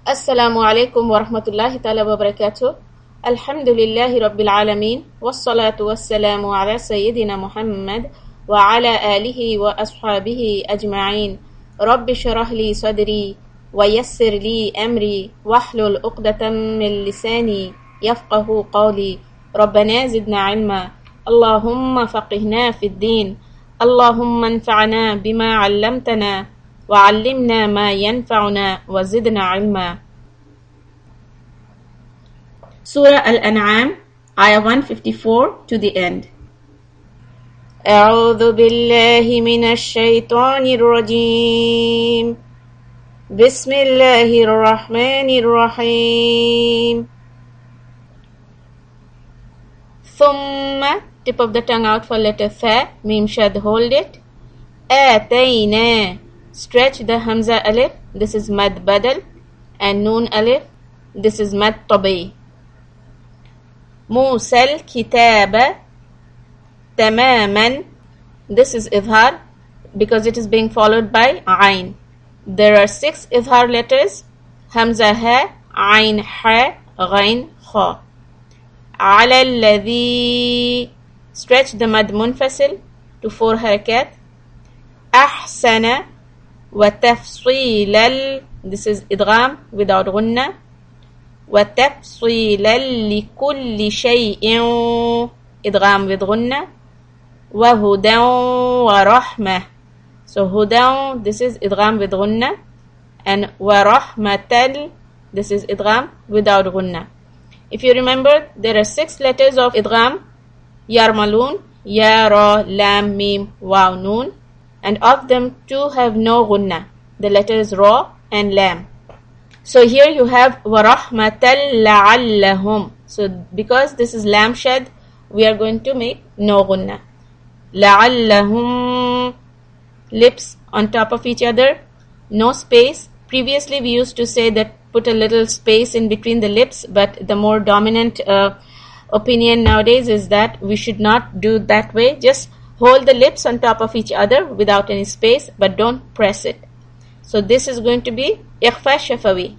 Assalamu alaikum wa rahmatullahi ta'ala wa barakatuh. Alhamdulillahi rabbil alameen. Wassalatu wassalamu ala sayyidina Muhammad wa ala alihi wa ashabihi ajma'in. Rabbi shrah li sadri wa yassir li amri wahlul uqdatan min lisani yafqahu qawli. Rabbana zidna ilma. Allahumma faqihna fid din. Allahumma anfa'na bima 'allamtana وعلمنا ما ينفعنا وزدنا علما. Surah Al-An'am, Ayah 154 to the end. أعوذ بالله من الشيطان الرجيم. بسم الله الرحمن الرحيم. ثم, tip of the tongue out for letter Fa, Mim Shad, hold it. آتينا, stretch the Hamza alif, this is Mad Badal, and Noon alif, this is Mad Tabi. Musal Kitaba Tamaman, this is Idhar because it is being followed by Ain. There are 6 Idhar letters: Hamza Ha, Ain Ha, Ghain Kha. Ala alladhi, stretch the Mad Munfasil to 4 harakat. Ahsana وتفصيلا, this is idgham without gunna. وتفصيلا لكل شيء, idgham with gunna. وهدى ورحمة, so hudan, this is idgham with gunna, and ورحمة, this is idgham without gunna. If you remember, there are 6 letters of idgham: yarmalun, ya, ra, lam, mim, waw, noon. And of them 2 have no gunna, the letters Ra and Lam. So here you have وَرَحْمَةً لَعَلَّهُمْ. So because this is Lam Shad, we are going to make no gunna. لَعَلَّهُمْ, lips on top of each other, no space. Previously we used to say that put a little space in between the lips, but the more dominant opinion nowadays is that we should not do that way. Just hold the lips on top of each other without any space, but don't press it. So this is going to be Ikhfa Shafawi.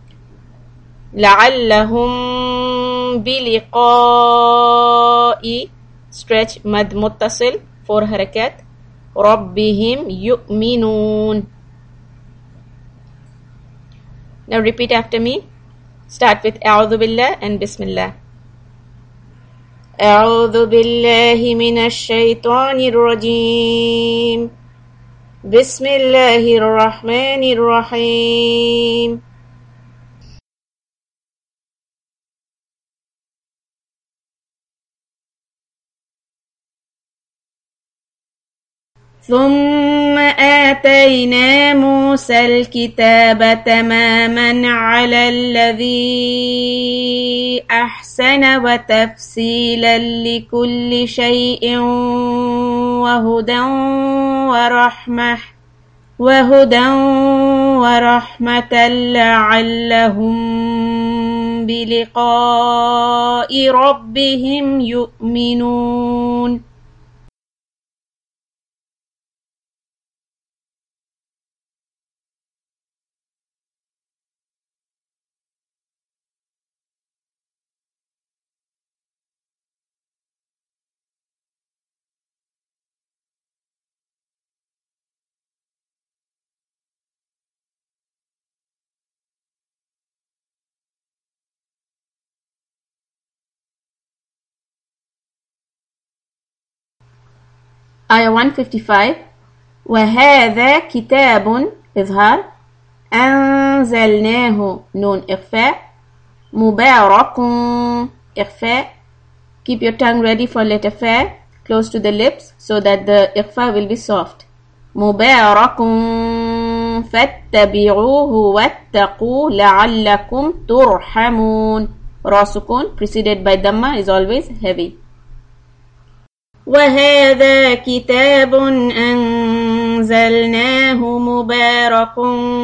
لَعَلَّهُمْ بِلِقَاءِ, stretch Mad Muttasil, 4 harakat. رَبِّهِمْ يُؤْمِنُونَ. Now repeat after me. Start with أعوذ بالله and Bismillah. أعوذ بالله من الشيطان الرجيم. بسم الله الرحمن الرحيم. ثم آتينا موسى الكتاب تماما على الذي أحسن وتفصيلا لكل شيء وهدى ورحمة لعلهم بلقاء ربهم يؤمنون. Ayah 155. وهذا كتاب, إظهار. أنزلناه, نون إخفاء. مبارك, إخفاء. Keep your tongue ready for letter Fa, close to the lips, so that the إخفاء will be soft. مبارك فاتبعوه واتقوا لعلكم ترحمون. Ra sukun preceded by Dhamma is always heavy. وهذا كتاب أنزلناه مبارك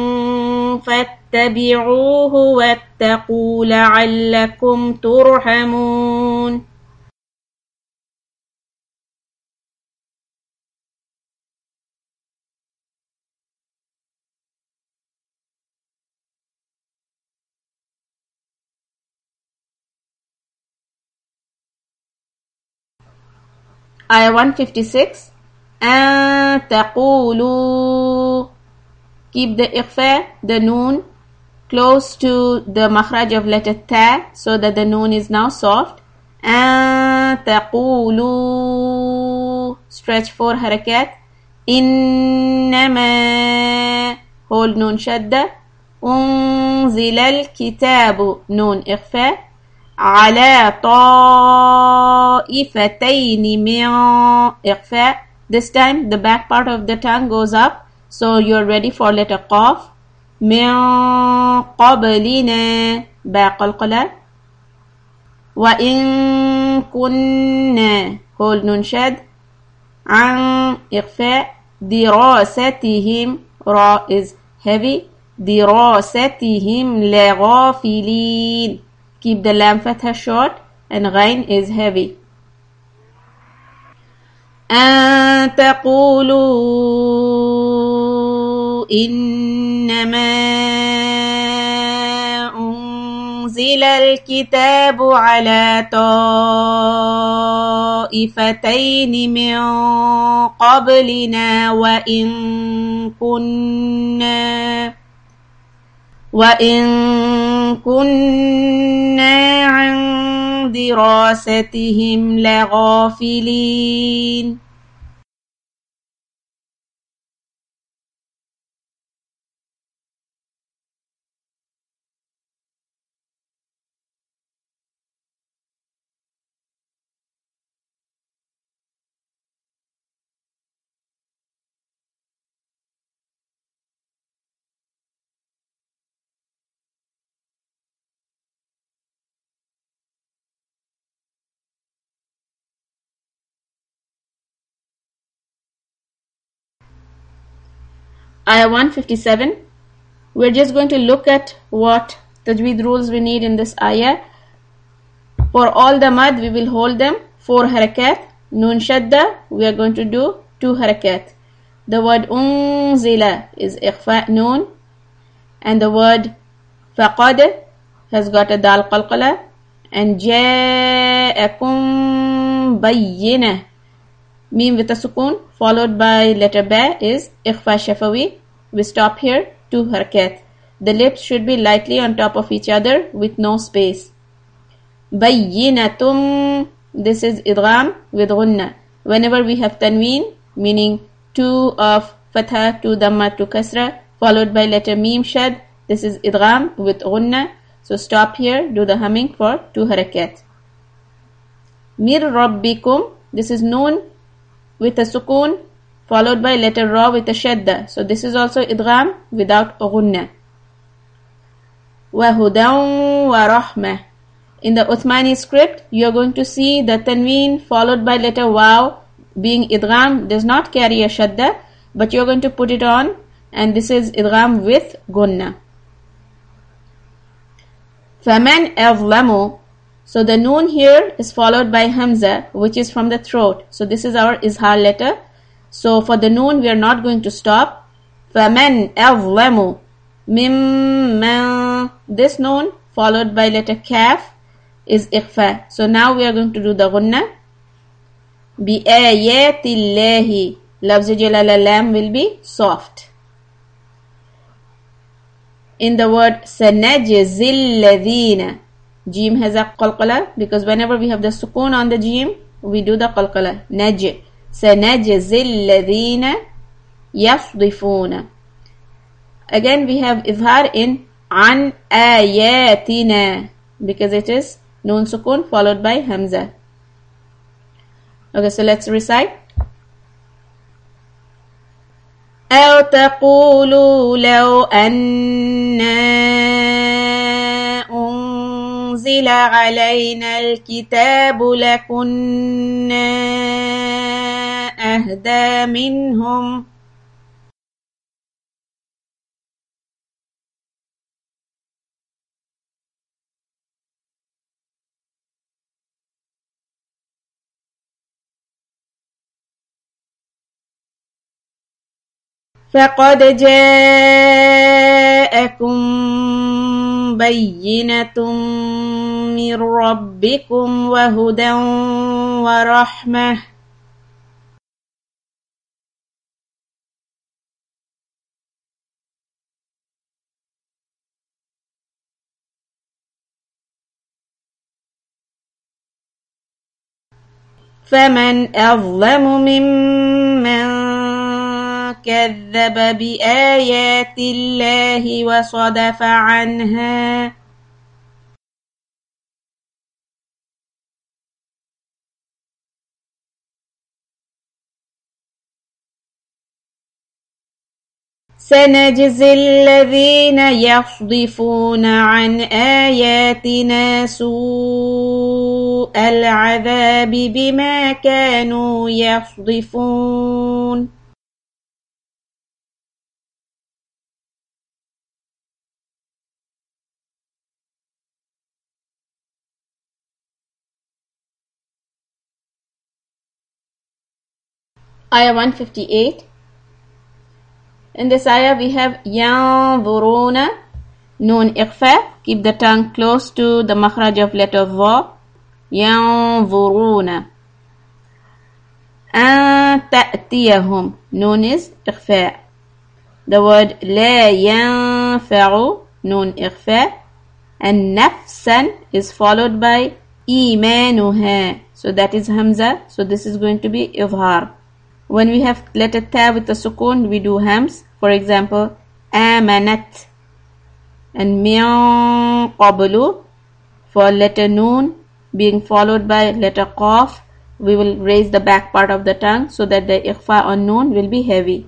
فاتبعوه واتقوا لعلكم ترحمون. Ayah 156. أن تقولوا. Keep the ikhfa, the noon, close to the makhraj of letter ta, so that the noon is now soft. أن تقولوا. Stretch 4 harakat. إنما. Hold noon shadda. أنزل الكتاب. Noon ikhfa. على طائفتين من إخفاء. This time the back part of the tongue goes up, so you're ready for letter qaf. من قبلنا. باء قلقلة. وإن كنا. hold نون شد. عن إخفاء. دراستهم. را is heavy. دراستهم لغافلين. Keep the lam fatha short and ghain is heavy. أن تقولوا إنما أنزل الكتاب على طائفتين من قبلنا وإن كنا عن دراستهم لغافلين. Ayah 157. We're just going to look at what tajweed rules we need in this ayah. For all the mad, we will hold them 4 harakat. Noon shadda, we are going to do 2 harakat. The word unzila is ikhfa noon, and the word faqad has got a dal qalqala, and ja'akum bayyinah. Mim with a sukoon followed by letter ba is ikhfa shafawi. We stop here 2 harakat. The lips should be lightly on top of each other with no space. Bayyinatum. This is idgham with gunna. Whenever we have tanween, meaning 2 of fatha, 2 dhamma, 2 kasra, followed by letter mim shad, this is idgham with gunna. So stop here, do the humming for 2 harakat. Mir rabbikum. This is noon with a sukoon followed by letter ra with a shadda. So this is also idgham without gunna. Wa hudan wa rahmah. In the Uthmani script, you are going to see the tanween followed by letter waw being idgham does not carry a shadda, but you are going to put it on, and this is idgham with gunna. Faman azlamu. So the noon here is followed by hamza, which is from the throat. So this is our izhar letter. So for the noon, we are not going to stop. Faman azlamu mimman. This noon followed by letter kaf is ikhfa. So now we are going to do the gunna. Bi ayatillahi. Lafz jalala lam will be soft. In the word sanajzil ladhina, Jim has a qalqala, because whenever we have the sukoon on the Jim, we do the qalqala. Naj. Sanajzil ladhina yasdifuna. Again we have izhar in an ayatina, because it is noon sukoon followed by hamza. Okay, so let's recite. أو تقولوا لو أنا أنزل علينا الكتاب لكنا أهدى منهم. فقد جاءكم بينة من ربكم وهدى ورحمة. فمن أظلم ممن كذب بآيات الله وصدف عنها. سنجزي الذين يصدفون عن آياتنا سوء العذاب بما كانوا يصدفون. Ayah 158. In this ayah we have yanzuruna, noon ikhfa, keep the tongue close to the makhraj of letter va, yanzuruna. An ta'tiyahum, noon is ikhfa. The word la yanfa'u, noon ikhfa, and nafsan is followed by imanuha, so that is hamza, so this is going to be izhar. When we have letter ta with the sukoon, we do hams. For example, amanat. And min qablu, for letter noon being followed by letter qaf, we will raise the back part of the tongue so that the ikhfa on noon will be heavy.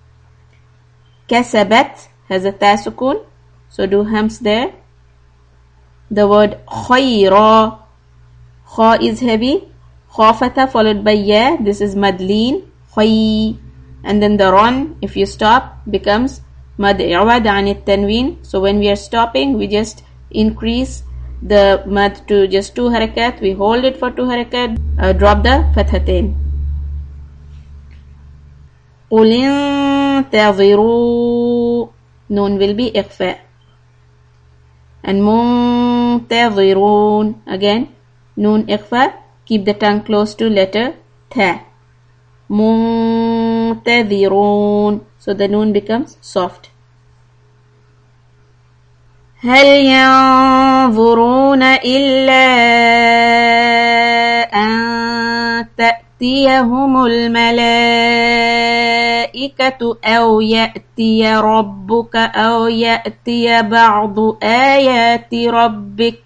Kasabat has a ta sukoon, so do hams there. The word khayra, kha is heavy. Khafata followed by ya, this is madleen. And then the ron, if you stop, becomes mad i'wad an tanween. So when we are stopping, we just increase the mad to just 2 harakat. We hold it for 2 harakat, drop the fathatain. قُلْ انْتَظِرُوا, noon will be ikhfa. And مُنْتَظِرُونَ, again noon ikhfa, keep the tongue close to letter ta. منتظرون, so the noon becomes soft. هل ينظرون إلا أن تأتيهم الملائكة أو يأتي ربك أو يأتي بعض آيات ربك.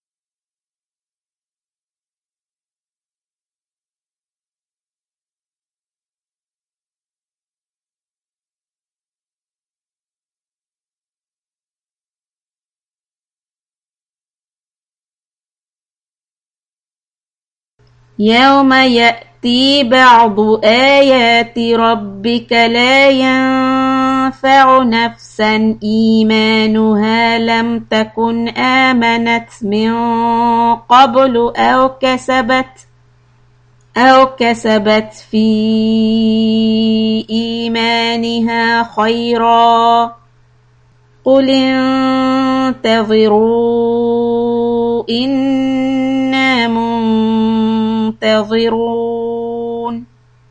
يوم يأتي بعض آيات ربك لا ينفع نفسا إيمانها لم تكن آمنت من قبل أو كسبت في إيمانها خيرا قل انتظروا إنا منتظرون.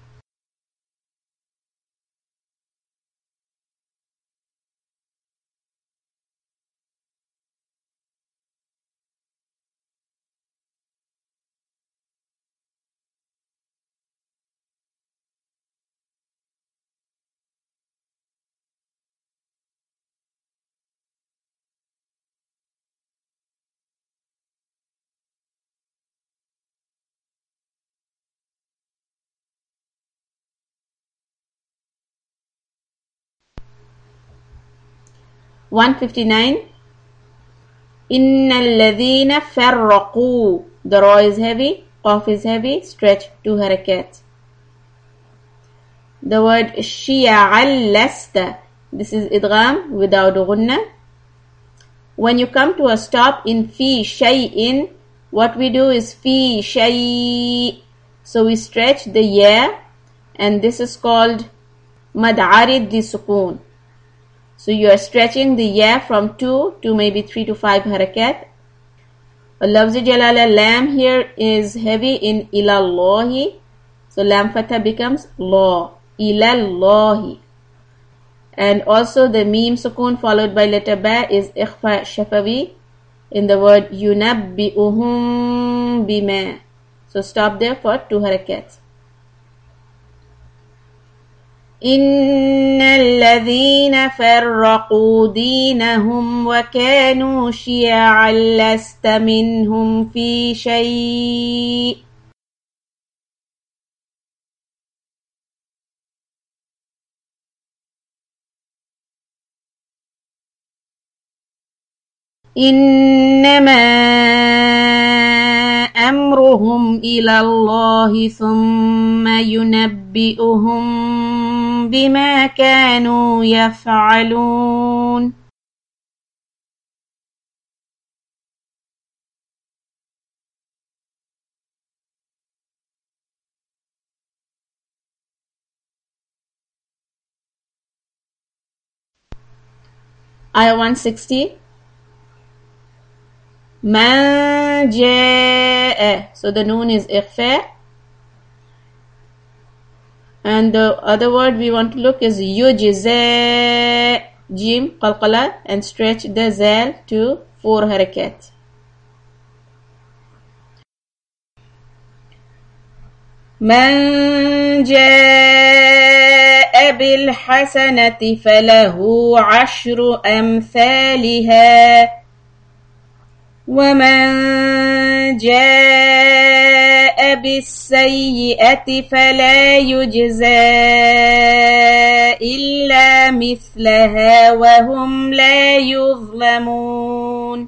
(159) إِنَّ الَّذِينَ فَرَّقُوا, the ra is heavy, qaf is heavy, stretch 2 harakat. The word شِيَعًا لَسْتَ, this is idgham without ghunna. When you come to a stop in fi shay'in, what we do is fi shay', so we stretch the ya, and this is called mad arid di sukoon. So you are stretching the ya from 2 to maybe 3 to 5 harakat. Lafz jalala lam here is heavy in ilallahi, so lam fatha becomes law, ilallahi. And also the meme sukoon followed by letter ba is ikhfa shafawi in the word yunabbi'uhum bima. So stop there for 2 harakats. إن الذين فرقوا دينهم وكانوا شيعا لست منهم في شيء إنما أمرهم إلى الله ثم ينبئهم بما كانوا يفعلون. Ayah 160. Man jaa. So the noon is ikhfa. And the other word we want to look is yujza. Jim qalqala and stretch the zal to 4 harakat. Man jaa bil hasanati falahu 'ashru amthaliha. ومن جاء بالسيئة فلا يجزى إلا مثلها وهم لا يظلمون.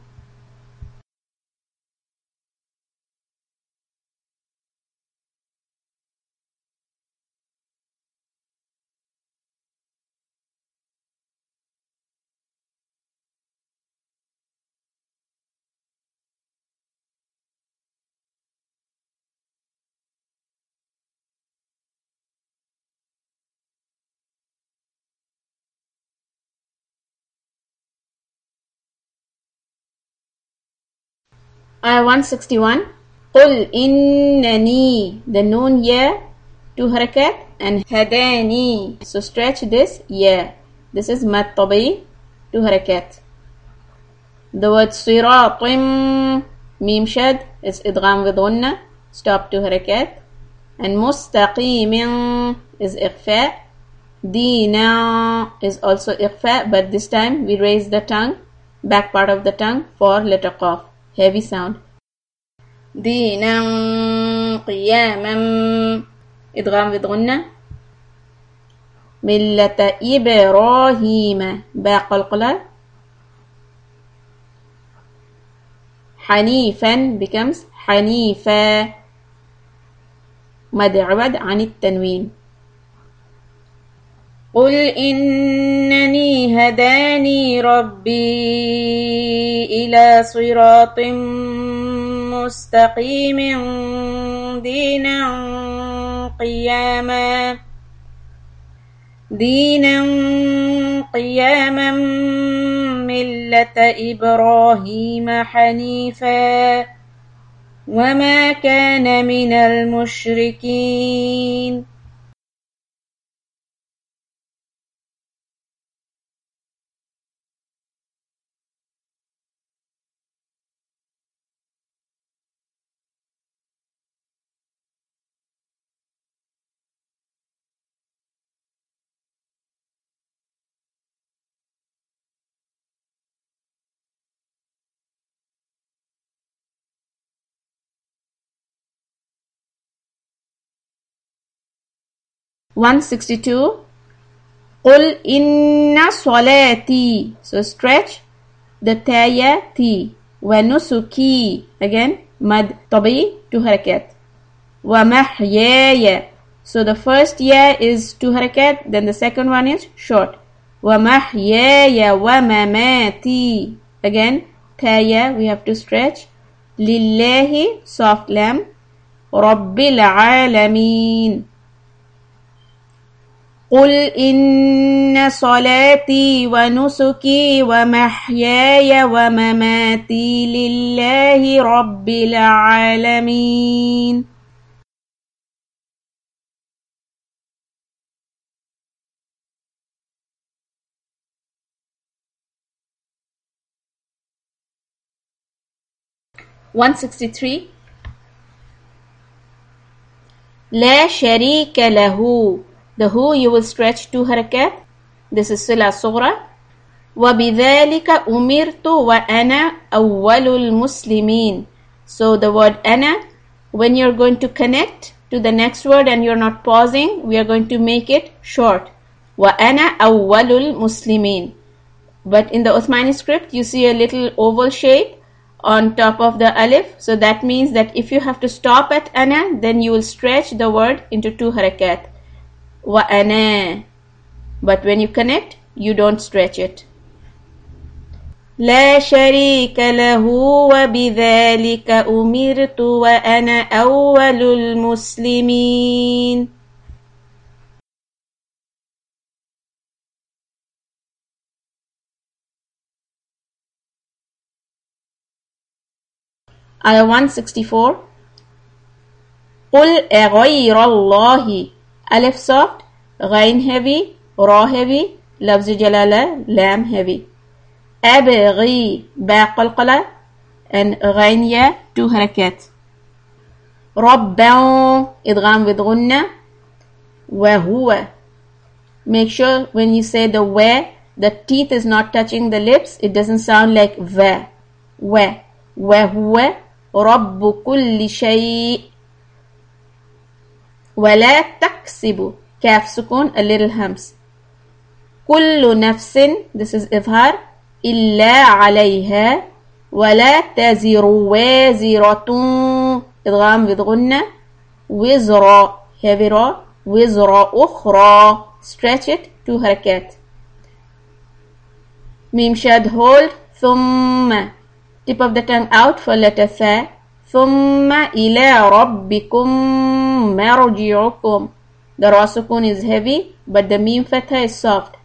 Ayah 161. قل إنني. The noon here 2 harakat and hadani. So stretch this yeah. This is mad tabi 2 harakat. The word siratim mim shad is idgham with gunna. Stop 2 harakat. And mustaqimin is ikhfa. Dina is also ikhfa, but this time we raise the tongue, back part of the tongue for letter qaf. Heavy sound. Dinan qiyaman idgham with gunna. Millata Ibrahim ba qalqala. Hanifan becomes Hanifa. مد عوض عن التنوين. قل إنني هداني ربي إلى صراط مستقيم دينا قياما ملة إبراهيم حنيفا وما كان من المشركين. (162) قل إن صلاتي. So stretch the taya ti. ونسكي again mad tabi 2 harakat. ومحياي. So the first ya is 2 harakat, then the second one is short. ومحياي ومماتي. Again taya we have to stretch. لله soft lam. رب العالمين. قل إن صلاتي ونسكي ومحياي ومماتي لله رب العالمين. (163) لا شريك له. The who you will stretch 2 harakat. This is sila sughra. وبذلك أمرت وأنا أول المسلمين. So the word أنا, when you're going to connect to the next word and you're not pausing, we are going to make it short. وأنا أول المسلمين. But in the Uthmani script, you see a little oval shape on top of the alif. So that means that if you have to stop at ana, then you will stretch the word into 2 harakat. Wa ana. But when you connect, you don't stretch it. لا شريك له وبذلك أمرت وأنا أول المسلمين. Ayah 164. قل أغير الله. Alif soft, غين heavy, ra heavy, لفظ جلالة, lam heavy. أبغي با قلقلة and غين يا 2 harakat. ربا إدغام with غنة. وهو. Make sure when you say the wa, the teeth is not touching the lips. It doesn't sound like va. Wa. وهو رب كل شيء. ولا تكسب. كاف سكون a little hums. كل نفس, this is إظهار, إلا عليها. ولا تزر وازرة إدغام with غنة. وزر heavy ra. وزر أخرى, stretch it 2 harakat. ميم شاد hold. ثم, tip of the tongue out for letter th. ثم إلى ربكم مرجعكم. The ra sukun is heavy, but the mim fatha is soft.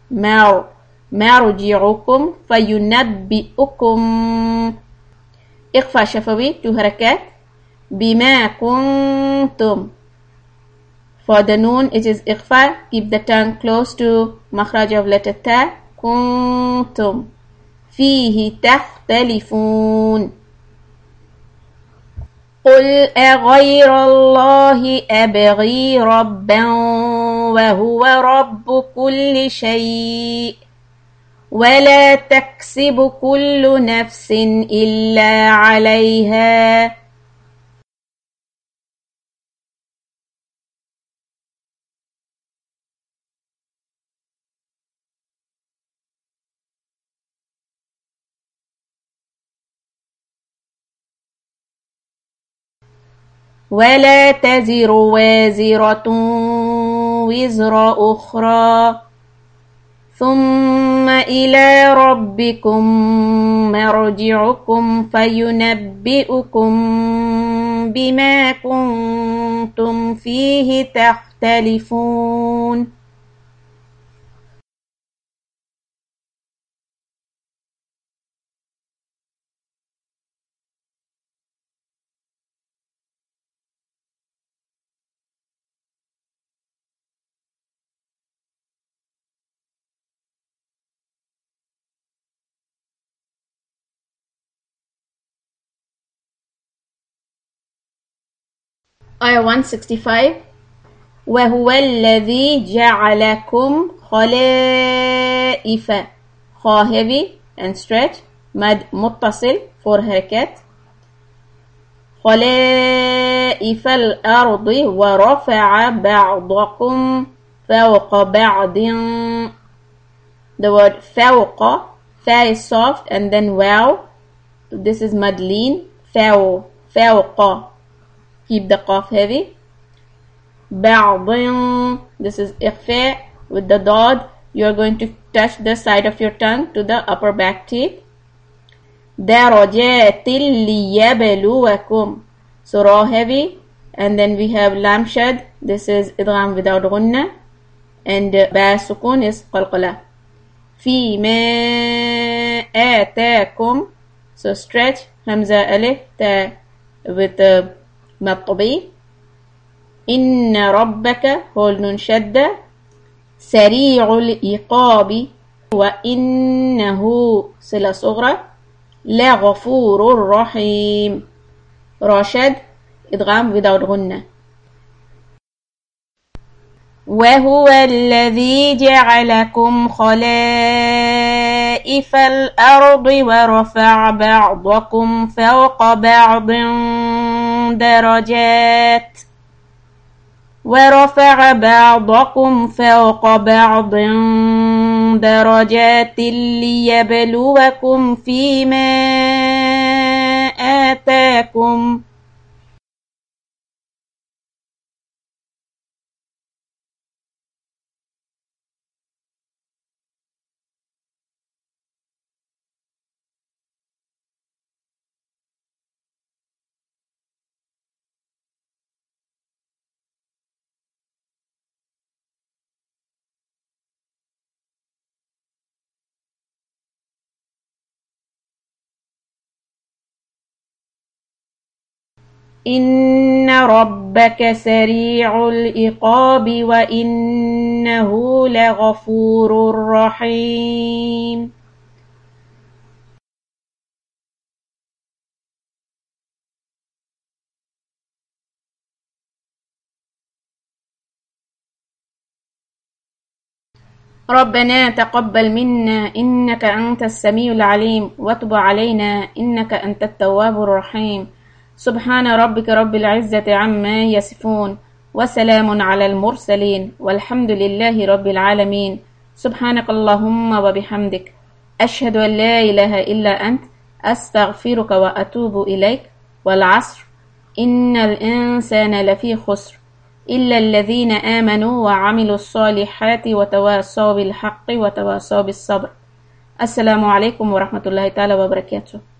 مرجعكم فينبئكم. إخفاء شفوي 2 harakat. بما كنتم. For the noon it is إخفاء. Keep the tongue close to makhraj of letter ta. كنتم فيه تختلفون. قل أغير الله أبغي ربا وهو رب كل شيء. ولا تكسب كل نفس إلا عليها. ولا تزر وازرة وزر أخرى. ثم إلى ربكم مرجعكم فينبئكم بما كنتم فيه تختلفون. Ayah 165. وهو الذي جعلكم خلائف. خا heavy and stretch. مد متصل 4 harakat. خلائف الأرض ورفع بعضكم فوق بعض. The word فوق, fa is soft and then wow. This is mad lean. فوق. Keep the qaf heavy. بعض, this is إخفاء with the dod. You are going to touch the side of your tongue to the upper back teeth. درجات ليبلوكم. So ra heavy, and then we have lam shad. This is idgham without gunna, and ba sukun is qalqala. فيما آتاكم. So stretch hamza alif ta with the مطبي. إن ربك hold nun shadda. سريع الإقاب. وإنه صلة صغرى. لغفور رحيم. راشد إدغام without غنة. وهو الذي جعلكم خلائف الأرض ورفع بعضكم فوق بعض درجات ليبلوكم فيما آتاكم إن ربك سريع العقاب وإنه لغفور رحيم. ربنا تقبل منا إنك أنت السميع العليم وتب علينا إنك أنت التواب الرحيم. سبحان ربك رب العزة عما يصفون وسلام على المرسلين والحمد لله رب العالمين. سبحانك اللهم وبحمدك أشهد أن لا إله إلا أنت أستغفرك وأتوب إليك. والعصر إن الإنسان لفي خسر إلا الذين آمنوا وعملوا الصالحات وتواصوا بالحق وتواصوا بالصبر. السلام عليكم ورحمة الله تعالى وبركاته.